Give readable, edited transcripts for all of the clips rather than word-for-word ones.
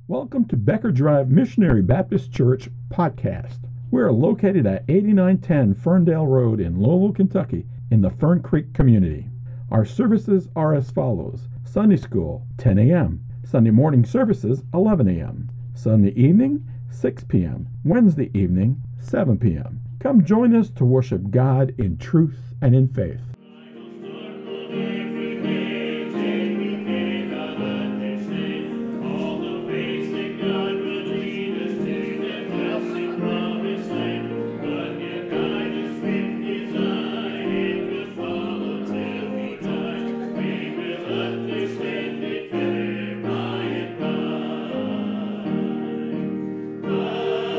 Welcome to Becker Drive Missionary Baptist Church podcast. We are located at 8910 Ferndale Road in Louisville, Kentucky, in the Fern Creek community. Our services are as follows: Sunday school, 10 a.m. Sunday morning services, 11 a.m. Sunday evening, 6 p.m. Wednesday evening, 7 p.m. Come join us to worship God in truth and in faith.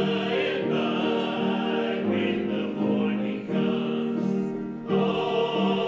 Oh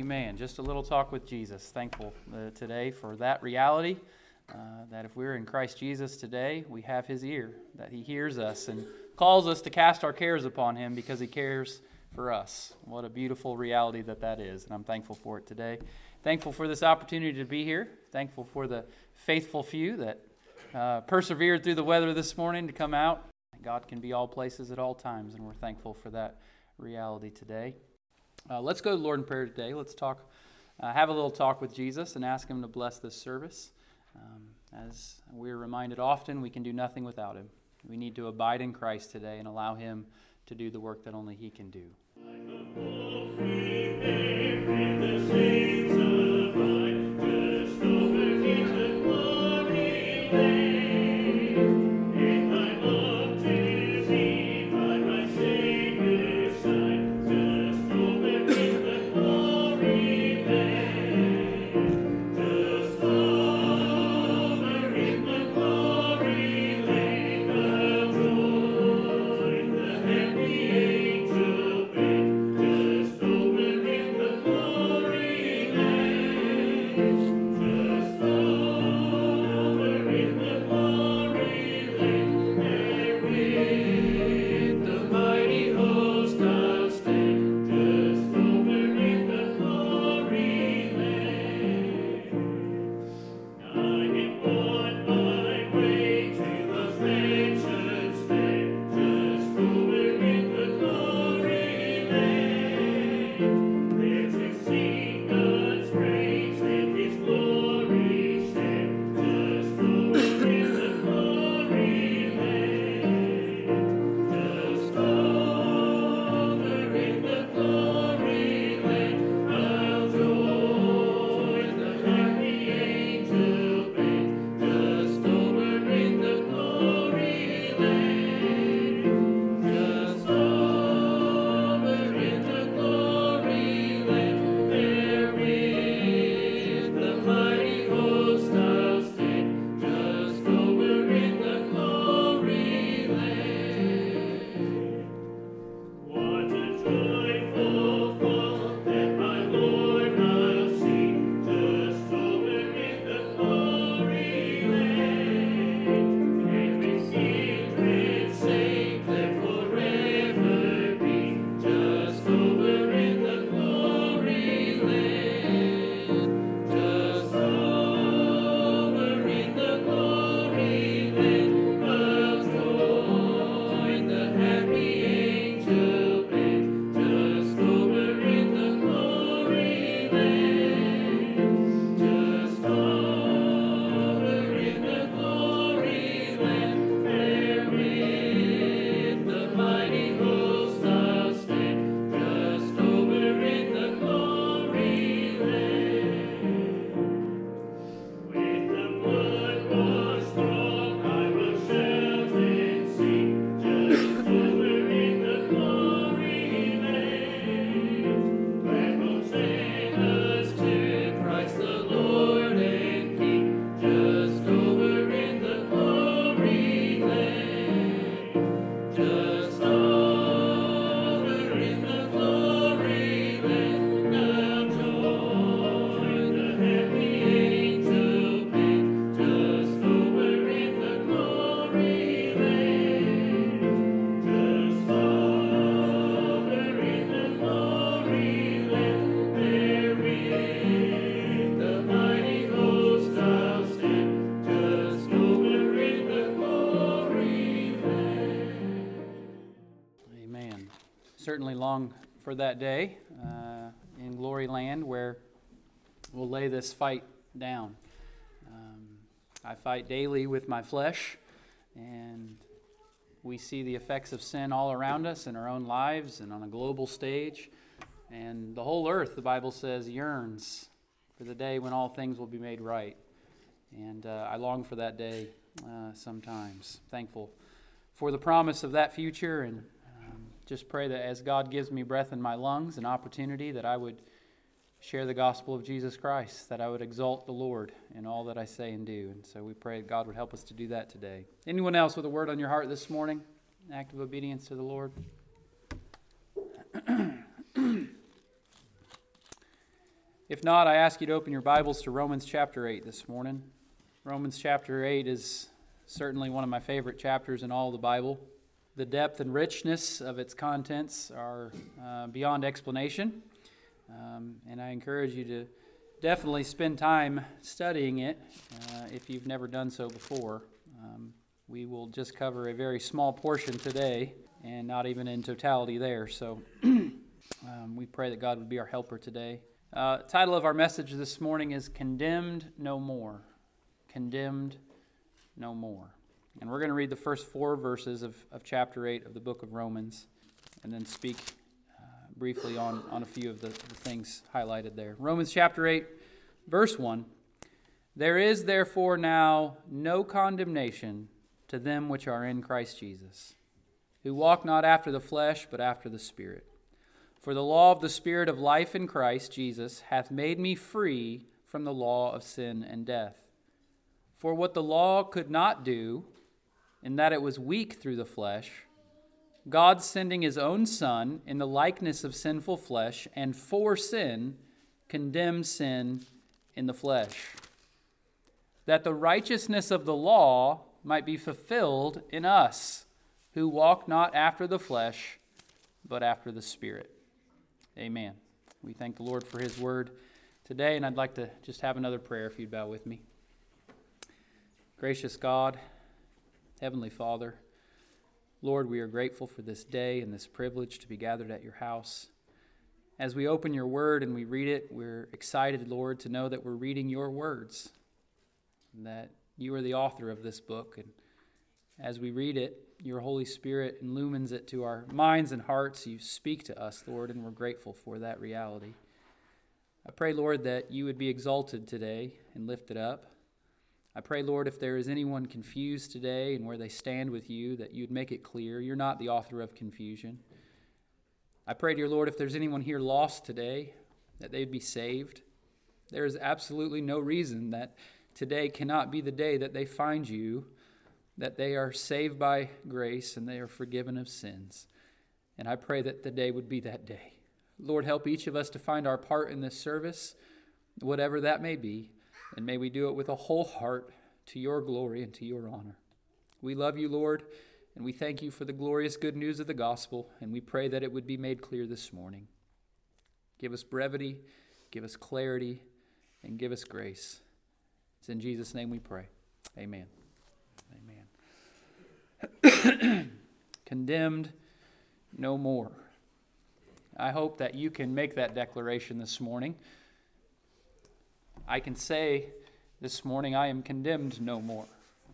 Amen. Just a little talk with Jesus. Thankful today for that reality, that if we're in Christ Jesus today, we have His ear, that He hears us and calls us to cast our cares upon Him because He cares for us. What a beautiful reality that is, and I'm thankful for it today. Thankful for this opportunity to be here. Thankful for the faithful few that persevered through the weather this morning to come out. God can be all places at all times, and we're thankful for that reality today. Let's go to the Lord in prayer today. Let's talk, have a little talk with Jesus and ask Him to bless this service. As we're reminded often, we can do nothing without Him. We need to abide in Christ today and allow Him to do the work that only He can do. Certainly long for that day in Glory Land where we'll lay this fight down. I fight daily with my flesh, and we see the effects of sin all around us in our own lives and on a global stage. And the whole earth, the Bible says, yearns for the day when all things will be made right. And I long for that day sometimes. Thankful for the promise of that future, and just pray that as God gives me breath in my lungs, an opportunity that I would share the gospel of Jesus Christ, that I would exalt the Lord in all that I say and do. And so we pray that God would help us to do that today. Anyone else with a word on your heart this morning? An act of obedience to the Lord? If not, I ask you to open your Bibles to Romans chapter 8 this morning. Romans chapter 8 is certainly one of my favorite chapters in all of the Bible. The depth and richness of its contents are beyond explanation, and I encourage you to definitely spend time studying it if you've never done so before. We will just cover a very small portion today, and not even in totality there, so we pray that God would be our helper today. Title of our message this morning is Condemned No More. Condemned No More. And we're going to read the first 4 verses of chapter 8 of the book of Romans, and then speak briefly on a few of the things highlighted there. Romans chapter 8, verse 1. There is therefore now no condemnation to them which are in Christ Jesus, who walk not after the flesh, but after the Spirit. For the law of the Spirit of life in Christ Jesus hath made me free from the law of sin and death. For what the law could not do, in that it was weak through the flesh, God sending his own Son in the likeness of sinful flesh, and for sin, condemned sin in the flesh, that the righteousness of the law might be fulfilled in us, who walk not after the flesh, but after the Spirit. Amen. We thank the Lord for his word today, and I'd like to just have another prayer if you'd bow with me. Gracious God, Heavenly Father, Lord, we are grateful for this day and this privilege to be gathered at your house. As we open your word and we read it, we're excited, Lord, to know that we're reading your words, and that you are the author of this book. And as we read it, your Holy Spirit illumines it to our minds and hearts. You speak to us, Lord, and we're grateful for that reality. I pray, Lord, that you would be exalted today and lifted up. I pray, Lord, if there is anyone confused today and where they stand with you, that you'd make it clear you're not the author of confusion. I pray, dear Lord, if there's anyone here lost today, that they'd be saved. There is absolutely no reason that today cannot be the day that they find you, that they are saved by grace and they are forgiven of sins. And I pray that the day would be that day. Lord, help each of us to find our part in this service, whatever that may be, and may we do it with a whole heart to your glory and to your honor. We love you, Lord, and we thank you for the glorious good news of the gospel, and we pray that it would be made clear this morning. Give us brevity, give us clarity, and give us grace. It's in Jesus' name we pray. Amen. Amen. Condemned no more. I hope that you can make that declaration this morning. I can say this morning, I am condemned no more.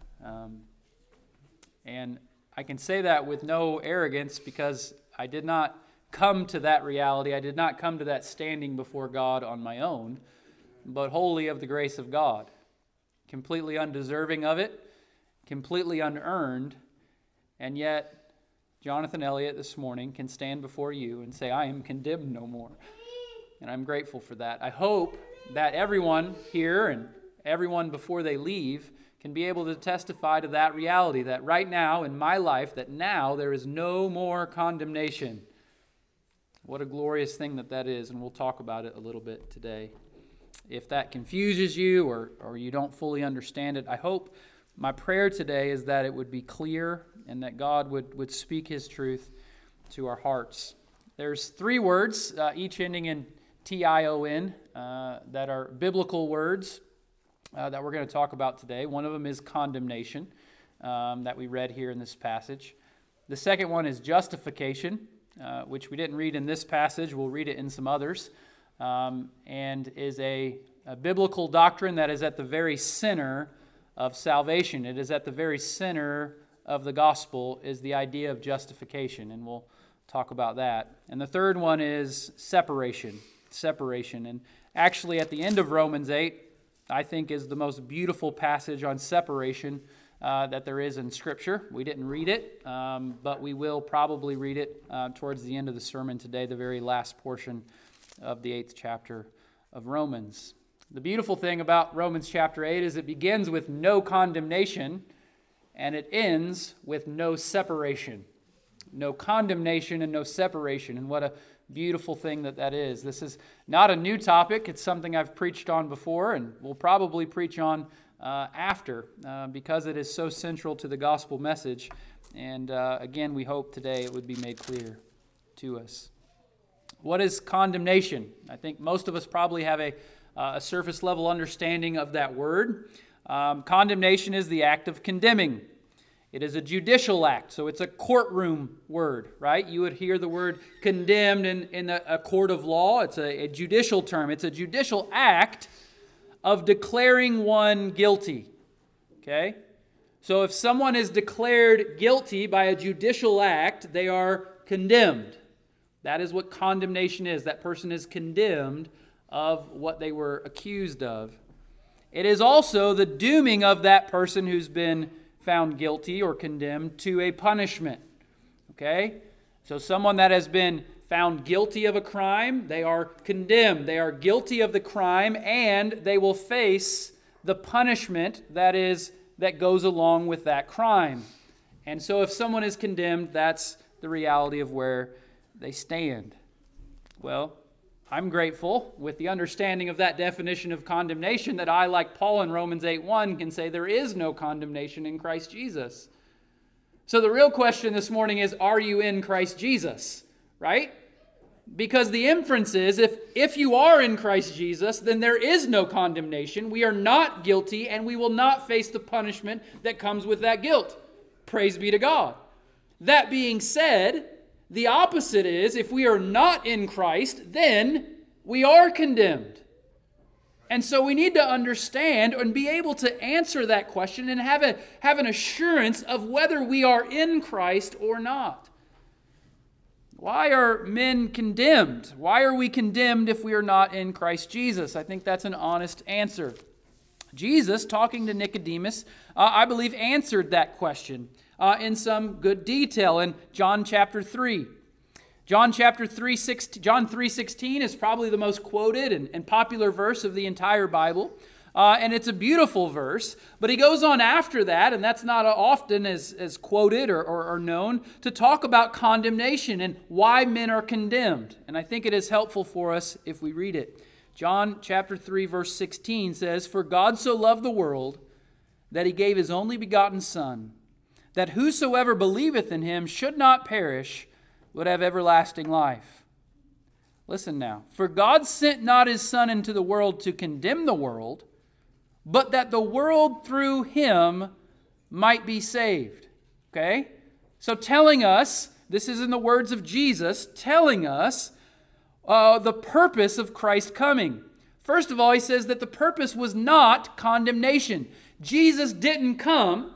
And I can say that with no arrogance, because I did not come to that reality. I did not come to that standing before God on my own, but wholly of the grace of God. Completely undeserving of it, completely unearned, and yet Jonathan Elliott this morning can stand before you and say, I am condemned no more. And I'm grateful for that. I hope that everyone here and everyone before they leave can be able to testify to that reality, that right now in my life, that now there is no more condemnation. What a glorious thing that is, and we'll talk about it a little bit today. If that confuses you or you don't fully understand it, I hope my prayer today is that it would be clear and that God would speak his truth to our hearts. There's 3 words, each ending in T-I-O-N, that are biblical words that we're going to talk about today. One of them is condemnation, that we read here in this passage. The second one is justification, which we didn't read in this passage. We'll read it in some others, and is a biblical doctrine that is at the very center of salvation. It is at the very center of the gospel, is the idea of justification, and we'll talk about that. And the third one is separation. And actually at the end of Romans 8, I think is the most beautiful passage on separation that there is in Scripture. We didn't read it, but we will probably read it towards the end of the sermon today, the very last portion of the 8th chapter of Romans. The beautiful thing about Romans chapter 8 is it begins with no condemnation, and it ends with no separation. No condemnation and no separation. And what a beautiful thing that is. This is not a new topic. It's something I've preached on before and will probably preach on after because it is so central to the gospel message. And again, we hope today it would be made clear to us. What is condemnation? I think most of us probably have a surface level understanding of that word. Condemnation is the act of condemning. It is a judicial act, so it's a courtroom word, right? You would hear the word condemned in a court of law. It's a judicial term. It's a judicial act of declaring one guilty, okay? So if someone is declared guilty by a judicial act, they are condemned. That is what condemnation is. That person is condemned of what they were accused of. It is also the dooming of that person who's been found guilty or condemned to a punishment. Okay? So someone that has been found guilty of a crime, they are condemned. They are guilty of the crime, and they will face the punishment that goes along with that crime. And so if someone is condemned, that's the reality of where they stand. Well, I'm grateful with the understanding of that definition of condemnation that I, like Paul in Romans 8:1, can say there is no condemnation in Christ Jesus. So the real question this morning is, are you in Christ Jesus? Right? Because the inference is, if you are in Christ Jesus, then there is no condemnation. We are not guilty, and we will not face the punishment that comes with that guilt. Praise be to God. That being said, the opposite is, if we are not in Christ, then we are condemned. And so we need to understand and be able to answer that question and have an assurance of whether we are in Christ or not. Why are men condemned? Why are we condemned if we are not in Christ Jesus? I think that's an honest answer. Jesus, talking to Nicodemus, I believe answered that question in some good detail in John chapter 3. John 3:16 is probably the most quoted and popular verse of the entire Bible. And it's a beautiful verse. But he goes on after that, and that's not often as quoted or known, to talk about condemnation and why men are condemned. And I think it is helpful for us if we read it. John chapter 3, verse 16 says, "For God so loved the world that he gave his only begotten Son, that whosoever believeth in him should not perish, but have everlasting life." Listen now. "For God sent not his Son into the world to condemn the world, but that the world through him might be saved." Okay? So telling us, this is in the words of Jesus, telling us the purpose of Christ coming. First of all, he says that the purpose was not condemnation. Jesus didn't come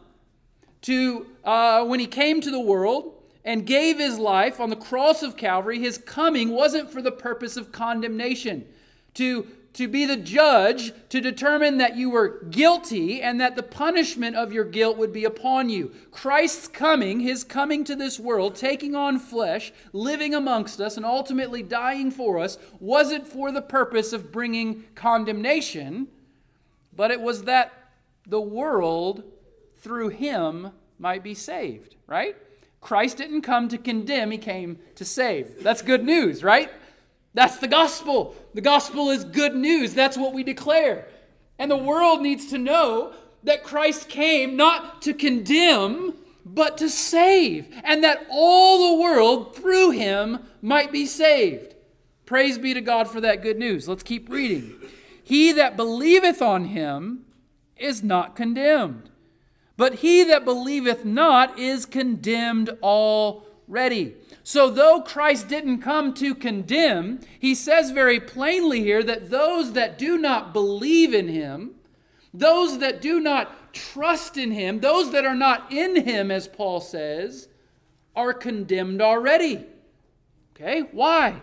to, when he came to the world and gave his life on the cross of Calvary, his coming wasn't for the purpose of condemnation, to be the judge, to determine that you were guilty and that the punishment of your guilt would be upon you. Christ's coming, his coming to this world, taking on flesh, living amongst us, and ultimately dying for us, wasn't for the purpose of bringing condemnation, but it was that the world through him might be saved, right? Christ didn't come to condemn, he came to save. That's good news, right? That's the gospel. The gospel is good news. That's what we declare. And the world needs to know that Christ came not to condemn, but to save. And that all the world through him might be saved. Praise be to God for that good news. Let's keep reading. "He that believeth on him is not condemned, but he that believeth not is condemned already." So though Christ didn't come to condemn, he says very plainly here that those that do not believe in him, those that do not trust in him, those that are not in him, as Paul says, are condemned already. Okay, why?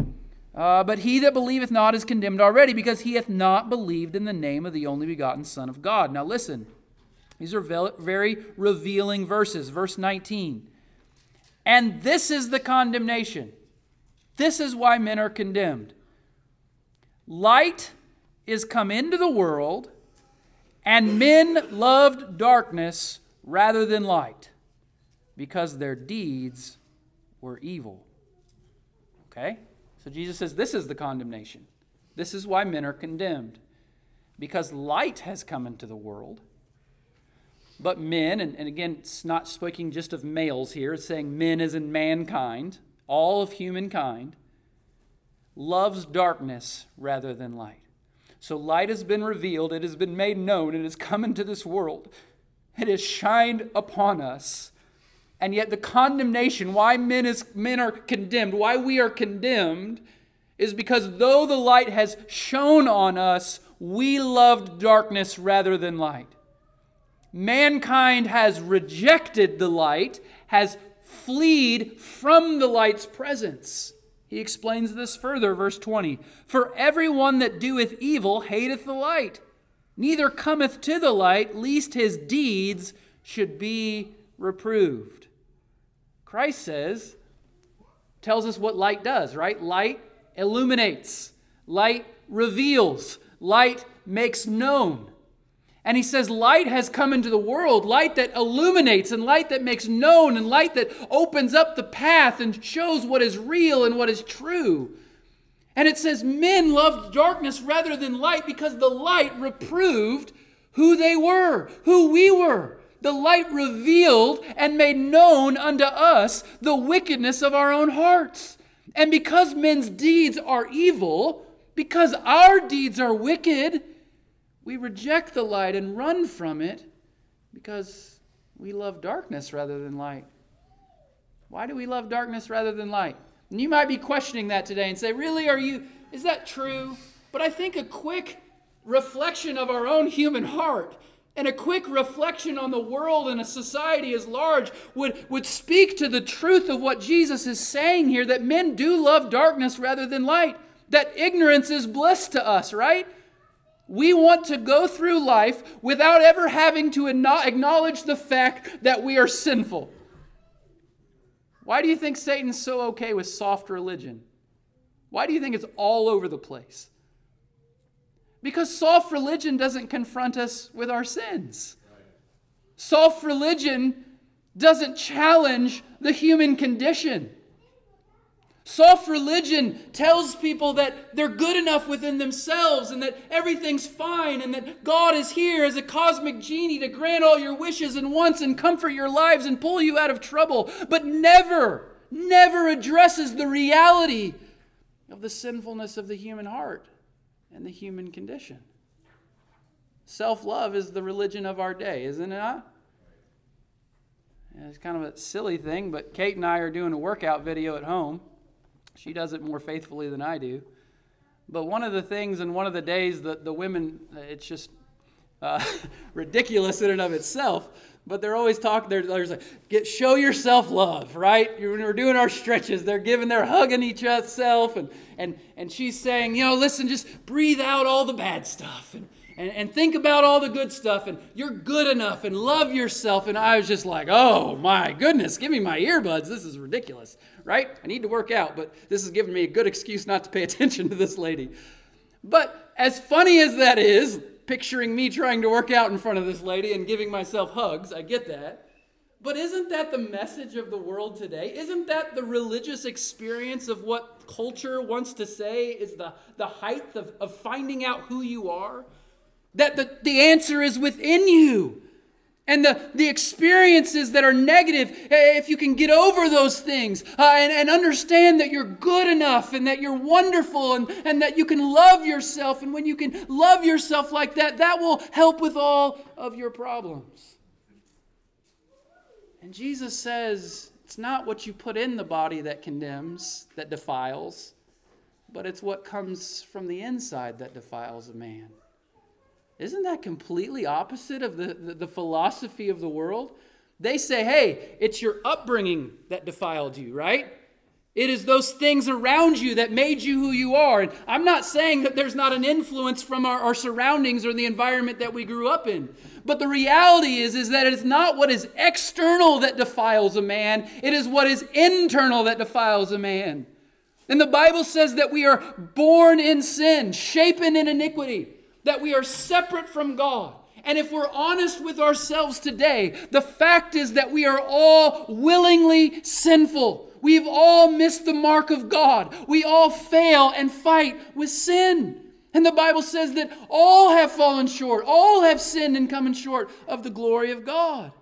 "But he that believeth not is condemned already, because he hath not believed in the name of the only begotten Son of God." Now listen, these are very revealing verses. Verse 19. "And this is the condemnation." This is why men are condemned. "Light is come into the world, and men loved darkness rather than light, because their deeds were evil." Okay? So Jesus says this is the condemnation. This is why men are condemned. Because light has come into the world. But men, and again, it's not speaking just of males here, it's saying men as in mankind, all of humankind, loves darkness rather than light. So light has been revealed, it has been made known, it has come into this world. It has shined upon us. And yet the condemnation, why men are condemned, why we are condemned, is because though the light has shone on us, we loved darkness rather than light. Mankind has rejected the light, has fled from the light's presence. He explains this further, verse 20. For everyone that doeth evil hateth the light, neither cometh to the light, lest his deeds should be reproved. Christ tells us what light does, right? Light illuminates, light reveals, light makes known. And he says light has come into the world, light that illuminates and light that makes known and light that opens up the path and shows what is real and what is true. And it says men loved darkness rather than light because the light reproved who they were, who we were. The light revealed and made known unto us the wickedness of our own hearts. And because men's deeds are evil, because our deeds are wicked, we reject the light and run from it because we love darkness rather than light. Why do we love darkness rather than light? And you might be questioning that today and say, really, is that true? But I think a quick reflection of our own human heart and a quick reflection on the world and a society as large would speak to the truth of what Jesus is saying here, that men do love darkness rather than light, that ignorance is bliss to us, right? We want to go through life without ever having to acknowledge the fact that we are sinful. Why do you think Satan's so okay with soft religion? Why do you think it's all over the place? Because soft religion doesn't confront us with our sins. Soft religion doesn't challenge the human condition. Soft religion tells people that they're good enough within themselves and that everything's fine and that God is here as a cosmic genie to grant all your wishes and wants and comfort your lives and pull you out of trouble, but never addresses the reality of the sinfulness of the human heart and the human condition. Self-love is the religion of our day, isn't it not? It's kind of a silly thing, but Kate and I are doing a workout video at home. She does it more faithfully than I do. But one of the things and one of the days that the women, it's just ridiculous in and of itself, but they're always talking, they're like, show yourself love, right? When we're doing our stretches, they're hugging each other, and she's saying, listen, just breathe out all the bad stuff, and think about all the good stuff, and you're good enough, and love yourself. And I was just like, oh my goodness, give me my earbuds. This is ridiculous, right? I need to work out, but this is giving me a good excuse not to pay attention to this lady. But as funny as that is, picturing me trying to work out in front of this lady and giving myself hugs, I get that. But isn't that the message of the world today? Isn't that the religious experience of what culture wants to say is the height of finding out who you are? That the answer is within you. And the experiences that are negative, if you can get over those things and understand that you're good enough and that you're wonderful and that you can love yourself. And when you can love yourself like that, that will help with all of your problems. And Jesus says it's not what you put in the body that condemns, that defiles, but it's what comes from the inside that defiles a man. Isn't that completely opposite of the philosophy of the world? They say, hey, it's your upbringing that defiled you, right? It is those things around you that made you who you are. And I'm not saying that there's not an influence from our surroundings or the environment that we grew up in. But the reality is that it's not what is external that defiles a man. It is what is internal that defiles a man. And the Bible says that we are born in sin, shapen in iniquity, that we are separate from God. And if we're honest with ourselves today, the fact is that we are all willingly sinful. We've all missed the mark of God. We all fail and fight with sin. And the Bible says that all have fallen short. All have sinned and come short of the glory of God.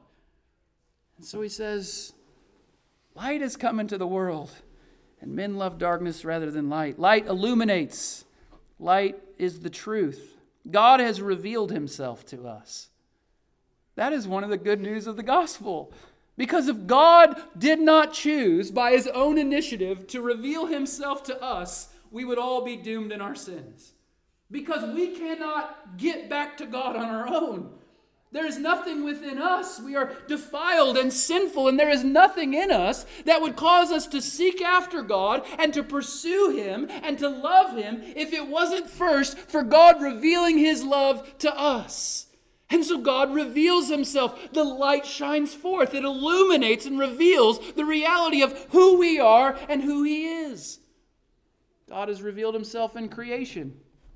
And so he says, light has come into the world, and men love darkness rather than light. Light illuminates. Light is the truth. God has revealed himself to us. That is one of the good news of the gospel. Because if God did not choose by his own initiative to reveal himself to us, we would all be doomed in our sins. Because we cannot get back to God on our own. There is nothing within us. We are defiled and sinful, and there is nothing in us that would cause us to seek after God and to pursue him and to love him if it wasn't first for God revealing his love to us. And so God reveals himself. The light shines forth. It illuminates and reveals the reality of who we are and who he is. God has revealed himself in creation.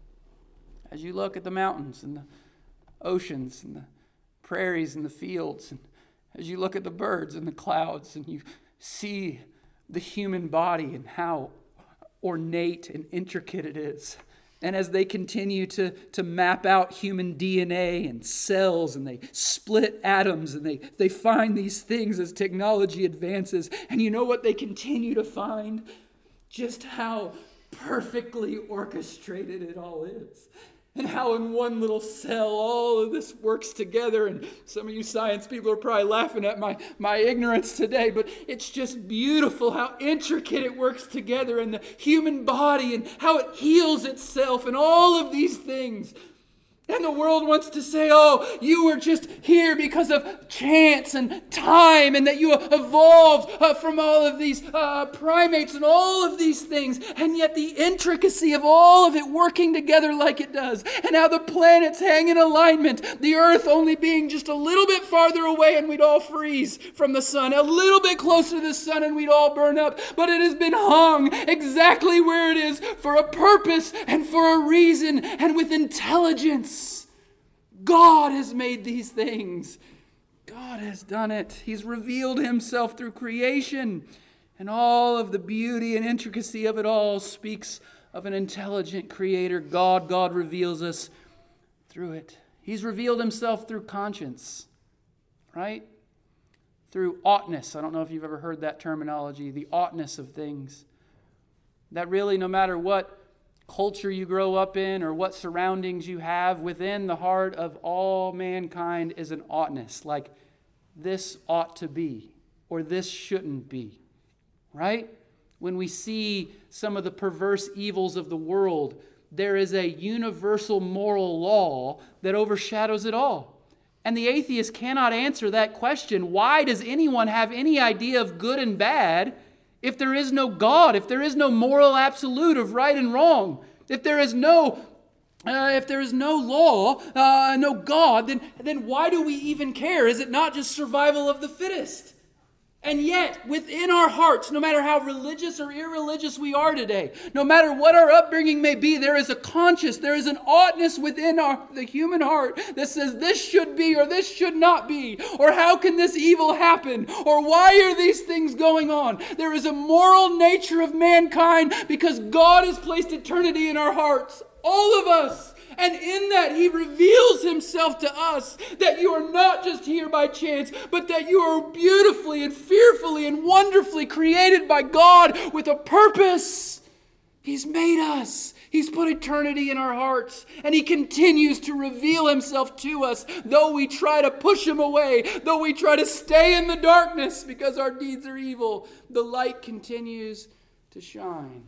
As you look at the mountains and the oceans and the prairies and the fields, and as you look at the birds and the clouds and you see the human body and how ornate and intricate it is. And as they continue to map out human DNA and cells, and they split atoms, and they find these things as technology advances. And you know what they continue to find? Just how perfectly orchestrated it all is. And how in one little cell all of this works together. And some of you science people are probably laughing at my ignorance today, but it's just beautiful how intricate it works together in the human body and how it heals itself and all of these things. And the world wants to say, oh, you were just here because of chance and time, and that you evolved from all of these primates and all of these things. And yet the intricacy of all of it working together like it does, and how the planets hang in alignment, the earth only being just a little bit farther away and we'd all freeze from the sun, a little bit closer to the sun and we'd all burn up. But it has been hung exactly where it is for a purpose and for a reason and with intelligence. God has made these things. God has done it. He's revealed himself through creation. And all of the beauty and intricacy of it all speaks of an intelligent creator. God reveals us through it. He's revealed himself through conscience, right? Through oughtness. I don't know if you've ever heard that terminology, the oughtness of things. That really, no matter what culture you grow up in or what surroundings you have, within the heart of all mankind is an oughtness, like this ought to be or this shouldn't be, right? When we see some of the perverse evils of the world, there is a universal moral law that overshadows it all. And the atheist cannot answer that question. Why does anyone have any idea of good and bad if there is no God, if there is no moral absolute of right and wrong, if there is no law, no God, then why do we even care? Is it not just survival of the fittest? And yet, within our hearts, no matter how religious or irreligious we are today, no matter what our upbringing may be, there is a conscience, there is an oughtness within the human heart that says this should be or this should not be, or how can this evil happen, or why are these things going on? There is a moral nature of mankind because God has placed eternity in our hearts, all of us. And in that, he reveals himself to us, that you are not just here by chance, but that you are beautifully and fearfully and wonderfully created by God with a purpose. He's made us. He's put eternity in our hearts, and he continues to reveal himself to us, though we try to push him away, though we try to stay in the darkness because our deeds are evil. The light continues to shine.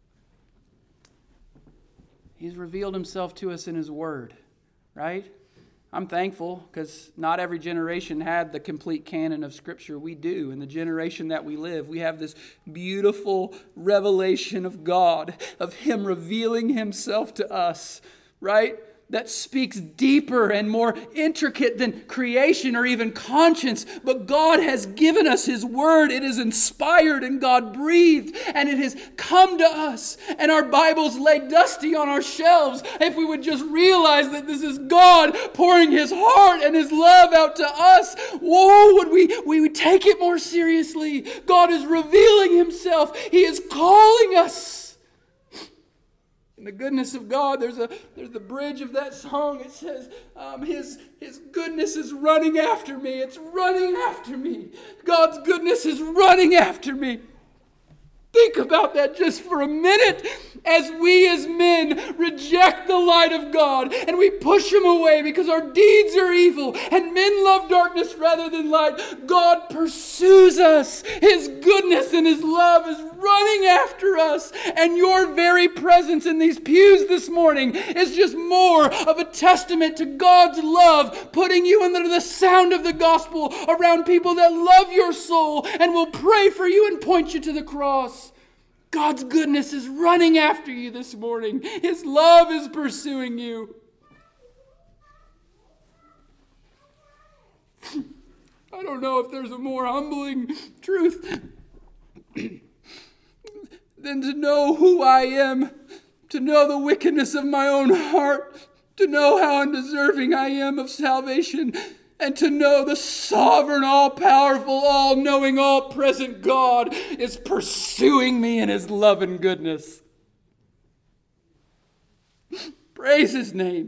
He's revealed himself to us in his word, right? I'm thankful because not every generation had the complete canon of Scripture. We do. In the generation that we live, we have this beautiful revelation of God, of him revealing himself to us, right? that speaks deeper and more intricate than creation or even conscience. But God has given us His Word. It is inspired and God-breathed, and it has come to us. And our Bibles lay dusty on our shelves. If we would just realize that this is God pouring His heart and His love out to us, whoa, would we would take it more seriously. God is revealing Himself. He is calling us. In the goodness of God, there's the bridge of that song. It says, His goodness is running after me. It's running after me. God's goodness is running after me. Think about that just for a minute. As we as men reject the light of God and we push Him away because our deeds are evil and men love darkness rather than light, God pursues us. His goodness and His love is running after us. And your very presence in these pews this morning is just more of a testament to God's love, putting you under the sound of the gospel around people that love your soul and will pray for you and point you to the cross. God's goodness is running after you this morning. His love is pursuing you. I don't know if there's a more humbling truth than to know who I am, to know the wickedness of my own heart, to know how undeserving I am of salvation, and to know the sovereign, all-powerful, all-knowing, all-present God is pursuing me in His love and goodness. Praise His name.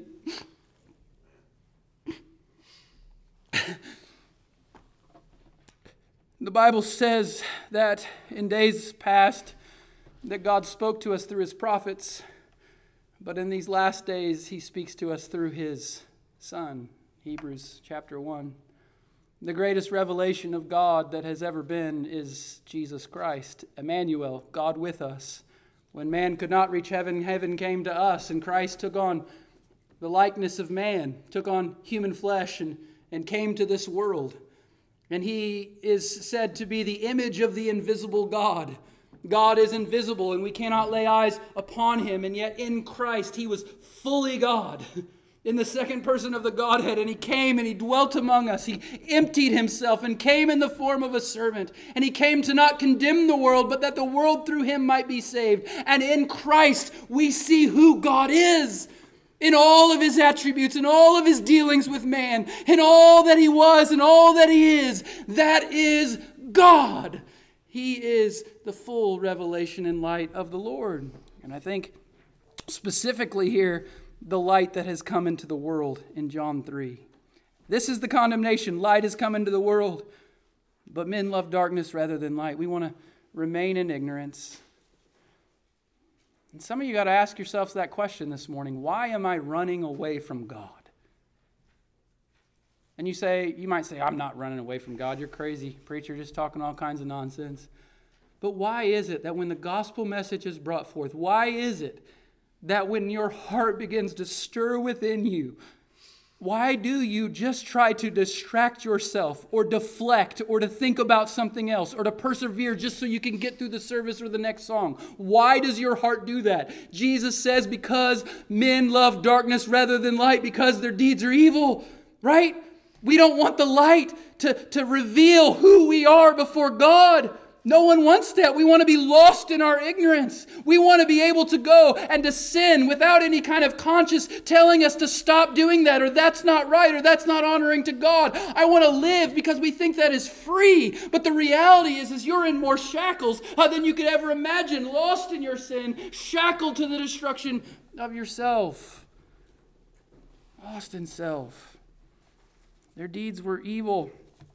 The Bible says that in days past that God spoke to us through His prophets, but in these last days He speaks to us through His Son. Hebrews chapter 1. The greatest revelation of God that has ever been is Jesus Christ, Emmanuel, God with us. When man could not reach heaven, heaven came to us, and Christ took on the likeness of man, took on human flesh, and came to this world. And He is said to be the image of the invisible God. God is invisible, and we cannot lay eyes upon Him, and yet in Christ He was fully God. In the second person of the Godhead, and He came and He dwelt among us. He emptied Himself and came in the form of a servant. And He came to not condemn the world, but that the world through Him might be saved. And in Christ, we see who God is in all of His attributes, in all of His dealings with man, in all that He was and all that He is. That is God. He is the full revelation and light of the Lord. And I think specifically here, the light that has come into the world in John 3. This is the condemnation. Light has come into the world, but men love darkness rather than light. We want to remain in ignorance. And some of you got to ask yourselves that question this morning. Why am I running away from God? And you might say, I'm not running away from God. You're crazy, preacher, just talking all kinds of nonsense. But why is it that when the gospel message is brought forth, why is it that when your heart begins to stir within you, why do you just try to distract yourself or deflect or to think about something else or to persevere just so you can get through the service or the next song? Why does your heart do that? Jesus says because men love darkness rather than light because their deeds are evil, right? We don't want the light to reveal who we are before God. No one wants that. We want to be lost in our ignorance. We want to be able to go and to sin without any kind of conscience telling us to stop doing that, or that's not right, or that's not honoring to God. I want to live because we think that is free. But the reality is you're in more shackles than you could ever imagine, lost in your sin, shackled to the destruction of yourself. Lost in self. Their deeds were evil.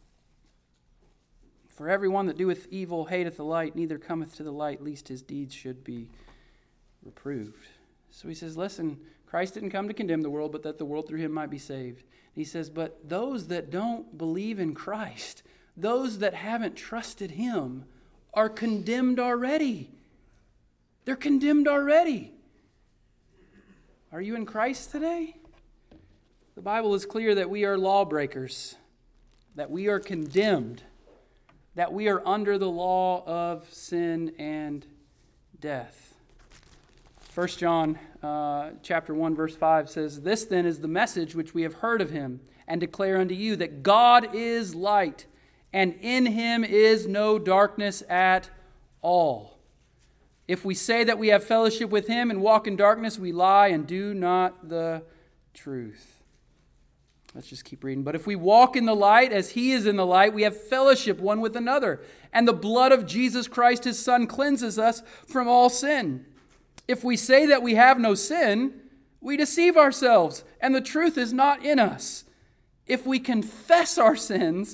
For everyone that doeth evil hateth the light, neither cometh to the light, lest his deeds should be reproved. So he says, listen, Christ didn't come to condemn the world, but that the world through him might be saved. And he says, but those that don't believe in Christ, those that haven't trusted him, are condemned already. They're condemned already. Are you in Christ today? The Bible is clear that we are lawbreakers, that we are condemned, that we are under the law of sin and death. 1 John chapter 1, verse 5 says, "This then is the message which we have heard of him and declare unto you, that God is light, and in him is no darkness at all. If we say that we have fellowship with him and walk in darkness, we lie and do not the truth." Let's just keep reading. "But if we walk in the light as he is in the light, we have fellowship one with another. And the blood of Jesus Christ, his Son, cleanses us from all sin. If we say that we have no sin, we deceive ourselves, and the truth is not in us. If we confess our sins,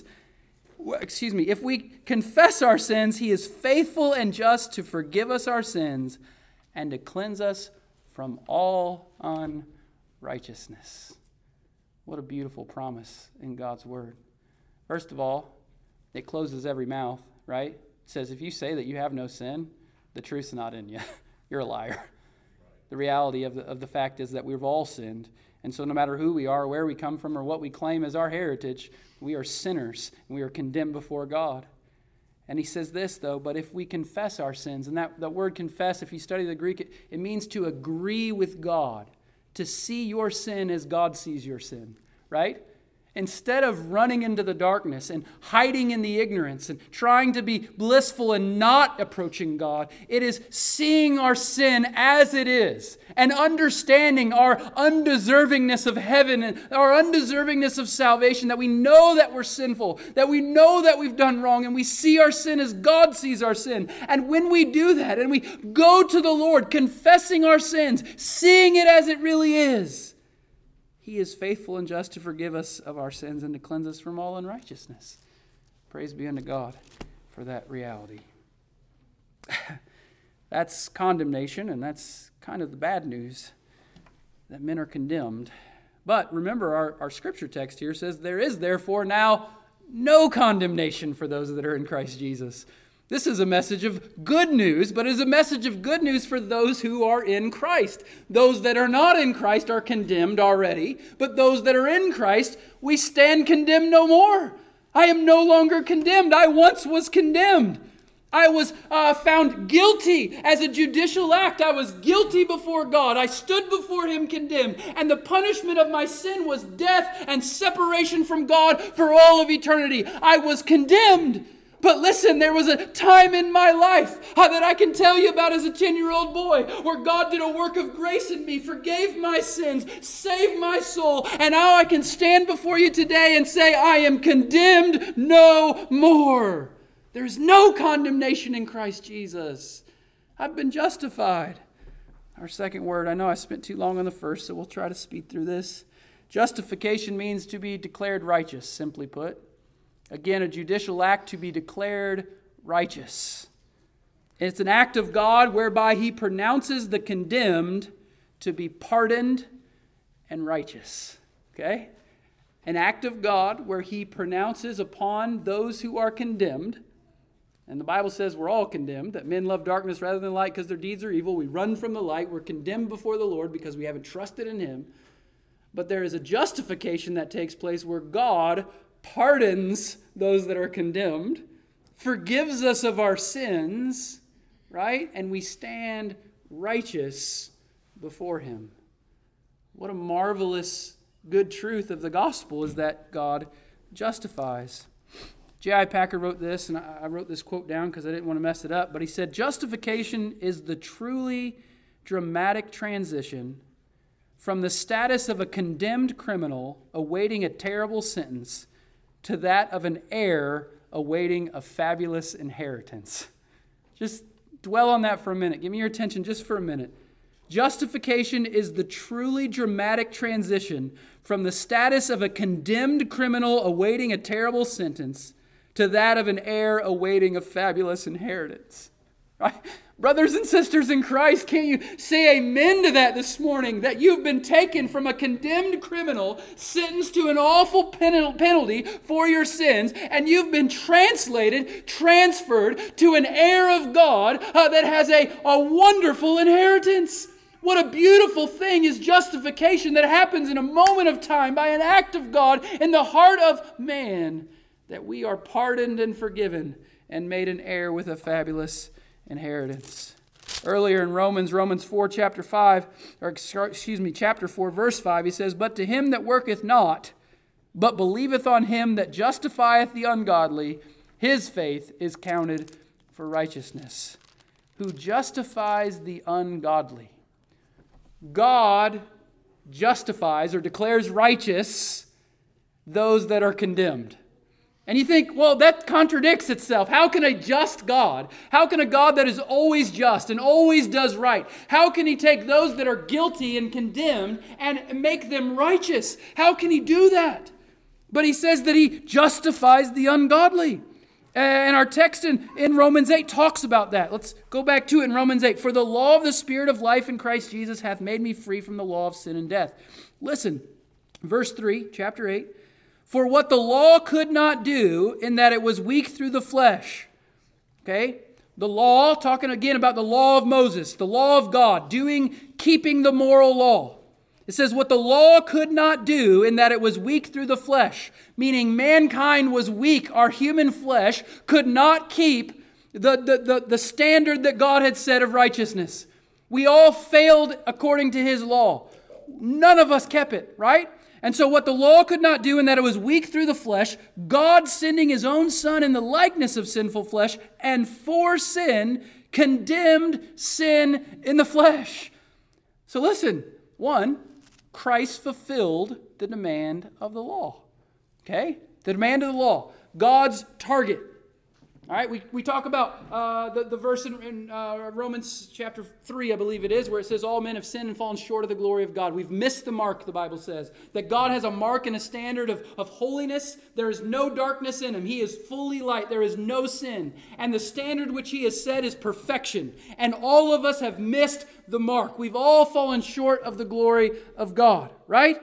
he is faithful and just to forgive us our sins and to cleanse us from all unrighteousness." What a beautiful promise in God's word. First of all, it closes every mouth, right? It says, if you say that you have no sin, the truth's not in you. You're a liar. The reality of the fact is that we've all sinned. And so no matter who we are, where we come from, or what we claim as our heritage, we are sinners, and we are condemned before God. And he says this, though, but if we confess our sins, and that word confess, if you study the Greek, it means to agree with God, to see your sin as God sees your sin, right? Instead of running into the darkness and hiding in the ignorance and trying to be blissful and not approaching God, it is seeing our sin as it is and understanding our undeservingness of heaven and our undeservingness of salvation, that we know that we're sinful, that we know that we've done wrong, and we see our sin as God sees our sin. And when we do that and we go to the Lord confessing our sins, seeing it as it really is, he is faithful and just to forgive us of our sins and to cleanse us from all unrighteousness. Praise be unto God for that reality. That's condemnation, and that's kind of the bad news, that men are condemned. But remember, our scripture text here says, "There is therefore now no condemnation for those that are in Christ Jesus." This is a message of good news, but it is a message of good news for those who are in Christ. Those that are not in Christ are condemned already, but those that are in Christ, we stand condemned no more. I am no longer condemned. I once was condemned. I was found guilty as a judicial act. I was guilty before God. I stood before him condemned. And the punishment of my sin was death and separation from God for all of eternity. I was condemned. But listen, there was a time in my life that I can tell you about as a 10-year-old boy where God did a work of grace in me, forgave my sins, saved my soul, and now I can stand before you today and say, I am condemned no more. There's no condemnation in Christ Jesus. I've been justified. Our second word, I know I spent too long on the first, so we'll try to speed through this. Justification means to be declared righteous, simply put. Again, a judicial act to be declared righteous. It's an act of God whereby he pronounces the condemned to be pardoned and righteous. Okay? An act of God where he pronounces upon those who are condemned. And the Bible says we're all condemned, that men love darkness rather than light because their deeds are evil. We run from the light. We're condemned before the Lord because we haven't trusted in him. But there is a justification that takes place where God pardons those that are condemned, forgives us of our sins, right? And we stand righteous before him. What a marvelous good truth of the gospel is that God justifies. J.I. Packer wrote this, and I wrote this quote down because I didn't want to mess it up, but he said, "Justification is the truly dramatic transition from the status of a condemned criminal awaiting a terrible sentence to that of an heir awaiting a fabulous inheritance." Just dwell on that for a minute. Give me your attention just for a minute. Justification is the truly dramatic transition from the status of a condemned criminal awaiting a terrible sentence to that of an heir awaiting a fabulous inheritance. Right? Brothers and sisters in Christ, can you say amen to that this morning? That you've been taken from a condemned criminal, sentenced to an awful penalty for your sins, and you've been transferred to an heir of God that has a wonderful inheritance. What a beautiful thing is justification that happens in a moment of time by an act of God in the heart of man, that we are pardoned and forgiven and made an heir with a fabulous inheritance. Earlier in Romans 4, chapter 5, chapter 4, verse 5, he says, "But to him that worketh not, but believeth on him that justifieth the ungodly, his faith is counted for righteousness." Who justifies the ungodly? God justifies or declares righteous those that are condemned. And you think, well, that contradicts itself. How can a just God, how can a God that is always just and always does right, how can he take those that are guilty and condemned and make them righteous? How can he do that? But he says that he justifies the ungodly. And our text in Romans 8 talks about that. Let's go back to it in Romans 8. "For the law of the Spirit of life in Christ Jesus hath made me free from the law of sin and death." Listen, verse 3, chapter 8. "For what the law could not do, in that it was weak through the flesh." Okay? The law, talking again about the law of Moses, the law of God, keeping the moral law. It says, what the law could not do, in that it was weak through the flesh. Meaning mankind was weak. Our human flesh could not keep the standard that God had set of righteousness. We all failed according to his law. None of us kept it, right? And so what the law could not do, in that it was weak through the flesh, God sending his own Son in the likeness of sinful flesh, and for sin, condemned sin in the flesh. So listen, one, Christ fulfilled the demand of the law. Okay? The demand of the law. God's target. All right, we talk about the verse in Romans chapter 3, I believe it is, where it says all men have sinned and fallen short of the glory of God. We've missed the mark, the Bible says. That God has a mark and a standard of holiness. There is no darkness in him. He is fully light. There is no sin. And the standard which he has set is perfection. And all of us have missed the mark. We've all fallen short of the glory of God, right?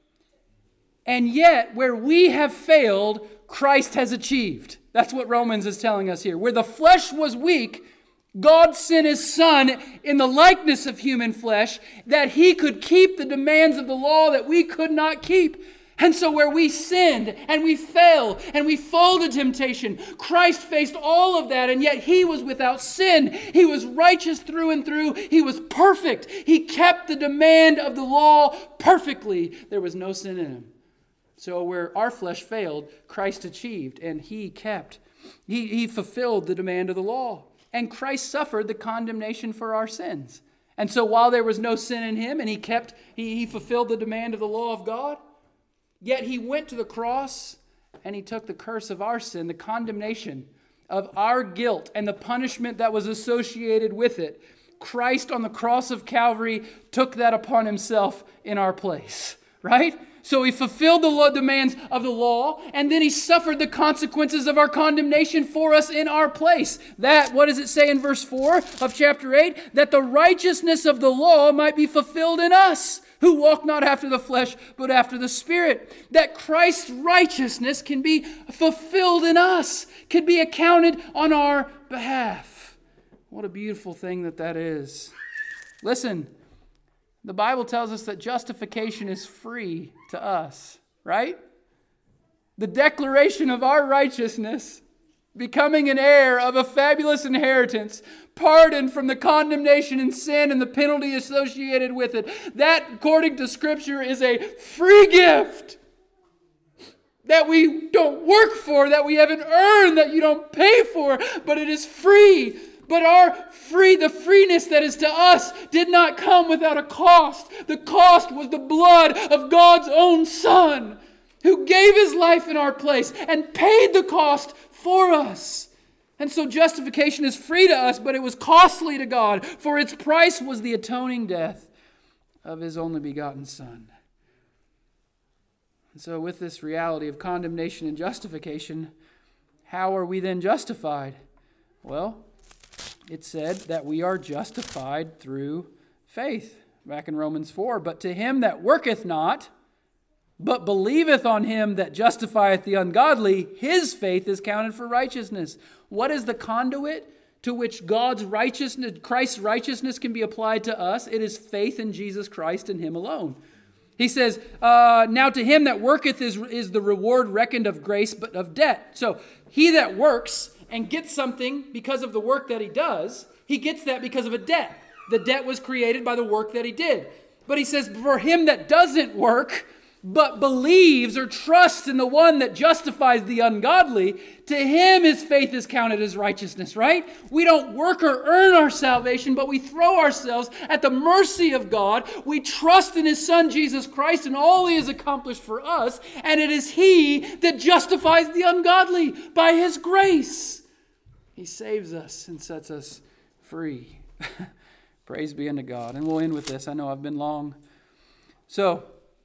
And yet, where we have failed, Christ has achieved. That's what Romans is telling us here. Where the flesh was weak, God sent his Son in the likeness of human flesh that he could keep the demands of the law that we could not keep. And so where we sinned and we fell and we fall to temptation, Christ faced all of that, and yet he was without sin. He was righteous through and through. He was perfect. He kept the demand of the law perfectly. There was no sin in him. So where our flesh failed, Christ achieved, and he kept. He fulfilled the demand of the law. And Christ suffered the condemnation for our sins. And so while there was no sin in him, and he fulfilled the demand of the law of God, yet he went to the cross and he took the curse of our sin, the condemnation of our guilt and the punishment that was associated with it. Christ on the cross of Calvary took that upon himself in our place, right? So he fulfilled the demands of the law, and then he suffered the consequences of our condemnation for us in our place. That, what does it say in verse 4 of chapter 8? That the righteousness of the law might be fulfilled in us, who walk not after the flesh, but after the Spirit. That Christ's righteousness can be fulfilled in us, can be accounted on our behalf. What a beautiful thing that is. Listen. The Bible tells us that justification is free to us, right? The declaration of our righteousness, becoming an heir of a fabulous inheritance, pardon from the condemnation and sin and the penalty associated with it. That, according to Scripture, is a free gift that we don't work for, that we haven't earned, that you don't pay for, but it is free. But the freeness that is to us did not come without a cost. The cost was the blood of God's own Son, who gave his life in our place and paid the cost for us. And so justification is free to us, but it was costly to God, for its price was the atoning death of his only begotten Son. And so with this reality of condemnation and justification, how are we then justified? Well, it said that we are justified through faith. Back in Romans 4, but to him that worketh not, but believeth on him that justifieth the ungodly, his faith is counted for righteousness. What is the conduit to which God's righteousness, Christ's righteousness can be applied to us? It is faith in Jesus Christ and him alone. He says, now to him that worketh is the reward reckoned of grace, but of debt. So he that works and gets something because of the work that he does, He gets that because of a debt. The debt was created by the work that he did. But he says, for him that doesn't work, but believes or trusts in the one that justifies the ungodly, to him his faith is counted as righteousness, right? We don't work or earn our salvation, but we throw ourselves at the mercy of God. We trust in his Son, Jesus Christ, and all he has accomplished for us. And it is he that justifies the ungodly by his grace. He saves us and sets us free. Praise be unto God. And we'll end with this. I know I've been long. So,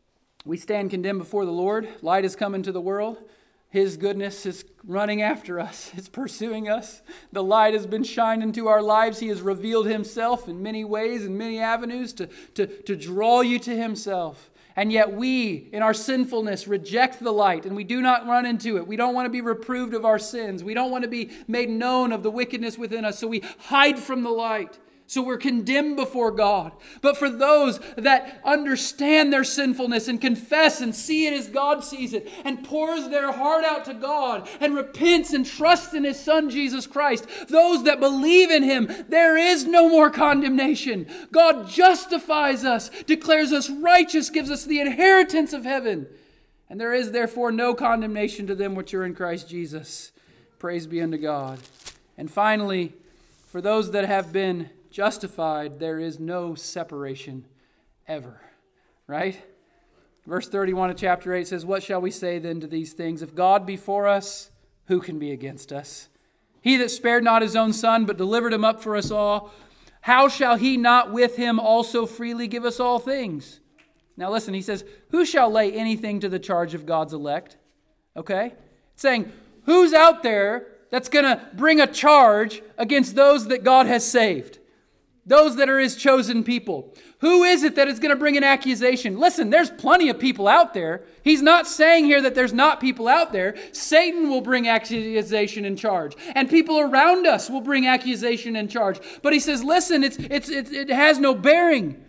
we stand condemned before the Lord. Light is coming to the world. His goodness is running after us. It's pursuing us. The light has been shined into our lives. He has revealed himself in many ways and many avenues to draw you to himself. And yet we, in our sinfulness, reject the light and we do not run into it. We don't want to be reproved of our sins. We don't want to be made known of the wickedness within us. So we hide from the light. So we're condemned before God. But for those that understand their sinfulness and confess and see it as God sees it and pours their heart out to God and repents and trusts in his Son Jesus Christ, those that believe in him, there is no more condemnation. God justifies us, declares us righteous, gives us the inheritance of heaven. And there is therefore no condemnation to them which are in Christ Jesus. Praise be unto God. And finally, for those that have been justified, there is no separation ever. Right? Verse 31 of chapter 8 says, what shall we say then to these things? If God be for us, who can be against us? He that spared not his own Son, but delivered him up for us all, how shall he not with him also freely give us all things? Now listen, he says, who shall lay anything to the charge of God's elect? Okay? It's saying, who's out there that's going to bring a charge against those that God has saved? Those that are his chosen people. Who is it that is going to bring an accusation? Listen, there's plenty of people out there. He's not saying here that there's not people out there. Satan will bring accusation and charge. And people around us will bring accusation and charge. But he says, listen, it has no bearing.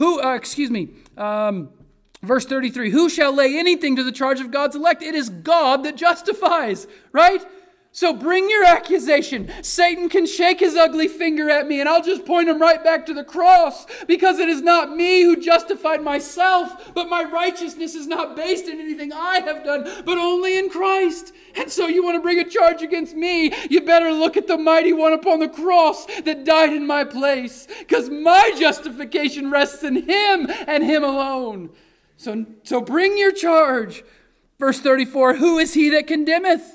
Verse 33, who shall lay anything to the charge of God's elect? It is God that justifies, right? So bring your accusation. Satan can shake his ugly finger at me and I'll just point him right back to the cross, because it is not me who justified myself, but my righteousness is not based in anything I have done, but only in Christ. And so you want to bring a charge against me, you better look at the mighty one upon the cross that died in my place, because my justification rests in him and him alone. So bring your charge. Verse 34, who is he that condemneth?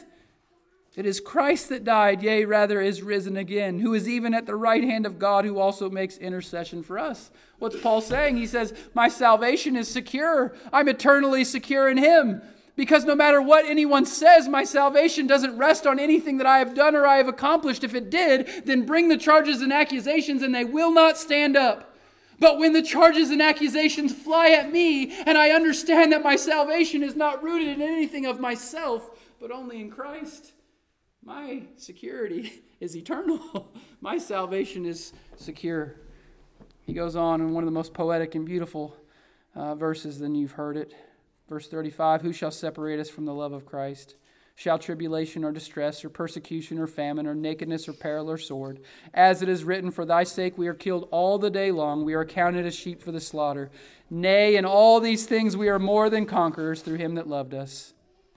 It is Christ that died, yea, rather is risen again, who is even at the right hand of God, who also makes intercession for us. What's Paul saying? He says, my salvation is secure. I'm eternally secure in him. Because no matter what anyone says, my salvation doesn't rest on anything that I have done or I have accomplished. If it did, then bring the charges and accusations and they will not stand up. But when the charges and accusations fly at me and I understand that my salvation is not rooted in anything of myself, but only in Christ, my security is eternal. My salvation is secure. He goes on in one of the most poetic and beautiful verses than you've heard it. Verse 35, who shall separate us from the love of Christ? Shall tribulation or distress or persecution or famine or nakedness or peril or sword? As it is written, for thy sake we are killed all the day long. We are counted as sheep for the slaughter. Nay, in all these things we are more than conquerors through him that loved us.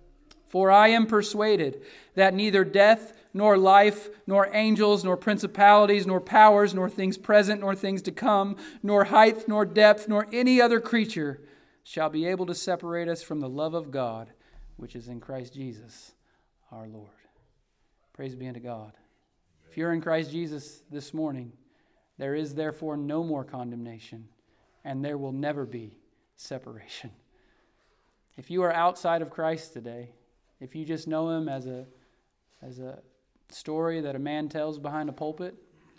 For I am persuaded that neither death, nor life, nor angels, nor principalities, nor powers, nor things present, nor things to come, nor height, nor depth, nor any other creature shall be able to separate us from the love of God, which is in Christ Jesus, our Lord. Praise be unto God. If you're in Christ Jesus this morning, there is therefore no more condemnation, and there will never be separation. If you are outside of Christ today, if you just know him as a story that a man tells behind a pulpit,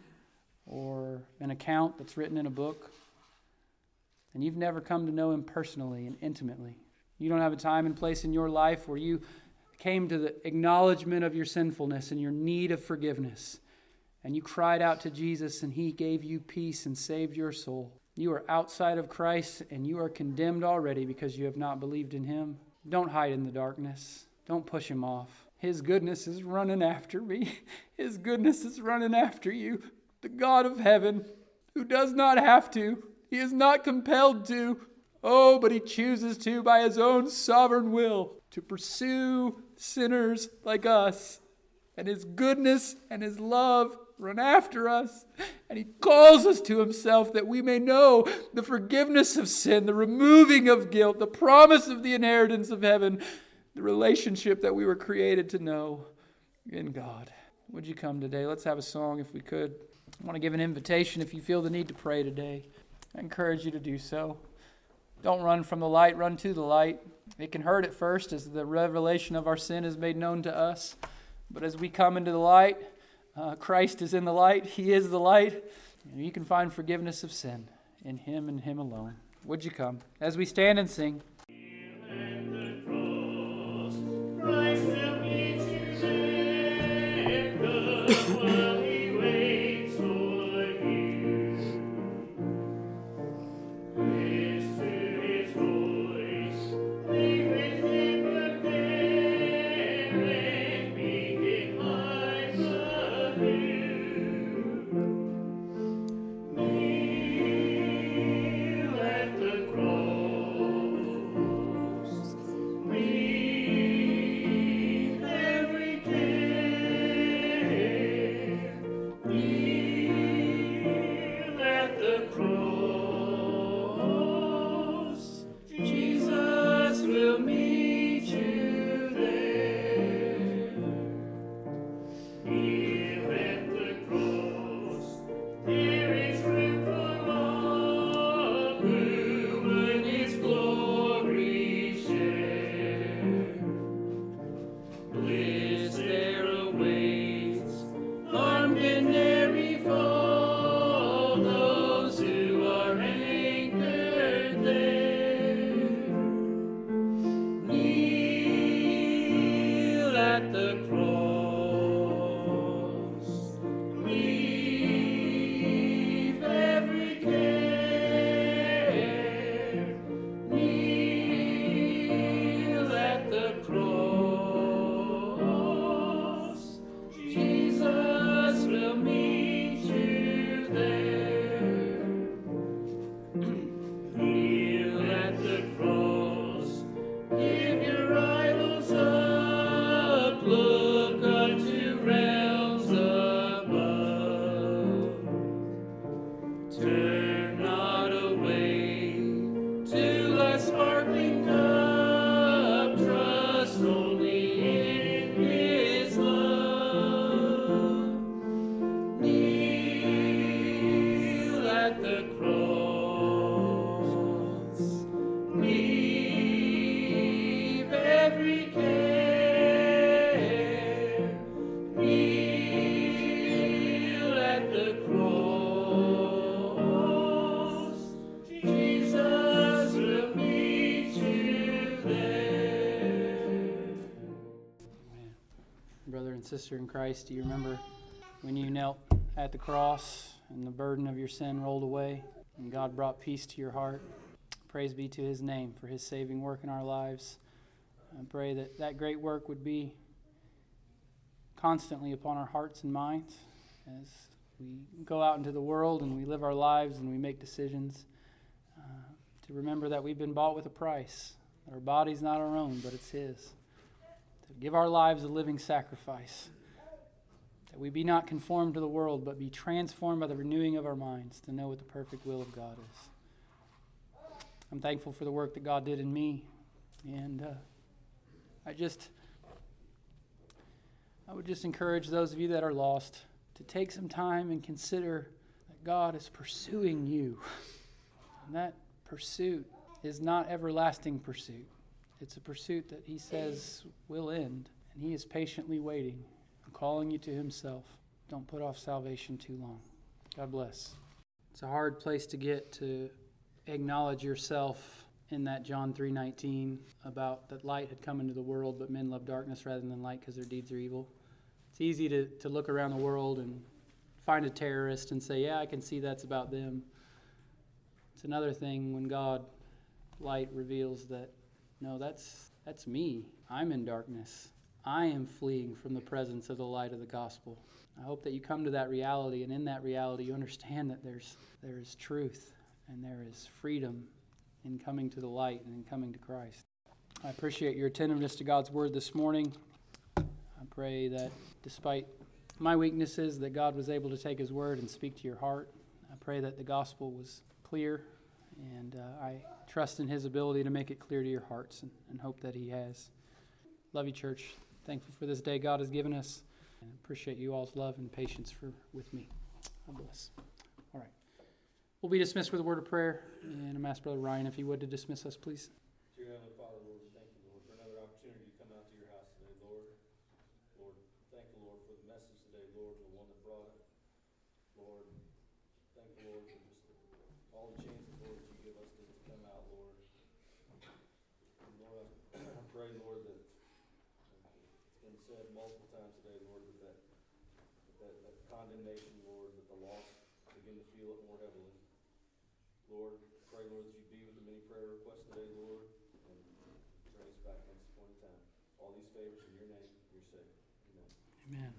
or an account that's written in a book, and you've never come to know him personally and intimately, you don't have a time and place in your life where you came to the acknowledgement of your sinfulness and your need of forgiveness, and you cried out to Jesus and he gave you peace and saved your soul. You are outside of Christ and you are condemned already because you have not believed in him. Don't hide in the darkness. Don't push him off. His goodness is running after me. His goodness is running after you. the God of heaven, who does not have to. He is not compelled to. Oh, but he chooses to by his own sovereign will to pursue sinners like us. And his goodness and his love run after us. And he calls us to himself that we may know the forgiveness of sin, the removing of guilt, the promise of the inheritance of heaven, the relationship that we were created to know in God. Would you come today? Let's have a song if we could. I want to give an invitation if you feel the need to pray today. I encourage you to do so. Don't run from the light, run to the light. It can hurt at first as the revelation of our sin is made known to us. But as we come into the light, Christ is in the light. He is the light. And you can find forgiveness of sin in Him and Him alone. Would you come as we stand and sing? Brother and sister in Christ, do you remember when you knelt at the cross and the burden of your sin rolled away and God brought peace to your heart? Praise be to His name for His saving work in our lives. I pray that that great work would be constantly upon our hearts and minds as we go out into the world and we live our lives and we make decisions, to remember that we've been bought with a price. Our body's not our own, but it's His. To give our lives a living sacrifice. That we be not conformed to the world, but be transformed by the renewing of our minds to know what the perfect will of God is. I'm thankful for the work that God did in me. And I would just encourage those of you that are lost to take some time and consider that God is pursuing you. And that pursuit is not everlasting pursuit. It's a pursuit that He says will end, and He is patiently waiting and calling you to Himself. Don't put off salvation too long. God bless. It's a hard place to get to acknowledge yourself in that John 3:19 about that light had come into the world, but men love darkness rather than light because their deeds are evil. It's easy to look around the world and find a terrorist and say, yeah, I can see that's about them. It's another thing when God, light, reveals that, no, that's me. I'm in darkness. I am fleeing from the presence of the light of the gospel. I hope that you come to that reality, and in that reality you understand that there is truth and there is freedom in coming to the light and in coming to Christ. I appreciate your attentiveness to God's word this morning. I pray that despite my weaknesses, that God was able to take his word and speak to your heart. I pray that the gospel was clear, and I trust in his ability to make it clear to your hearts, and hope that he has. Love you, church. Thankful for this day God has given us, and appreciate you all's love and patience with me. God bless. All right. We'll be dismissed with a word of prayer, and I'm asked Brother Ryan if he would to dismiss us, please. Dear Heavenly Father, Lord, thank you, Lord, for another opportunity to come out to your house today, Lord. Lord, thank you, Lord, for the message today, Lord, the one that brought it. Lord, thank you, Lord, for just all the chances, Lord, that you give us to come out, Lord. And Lord, I pray, Lord, that it's been said multiple times today, Lord, that condemnation, Lord, that the lost begin to feel it more heavily. Lord, pray, Lord, that you be with the many prayer requests today, Lord, and bring us back next point in time. All these favors in your name, your sake. Amen. Amen.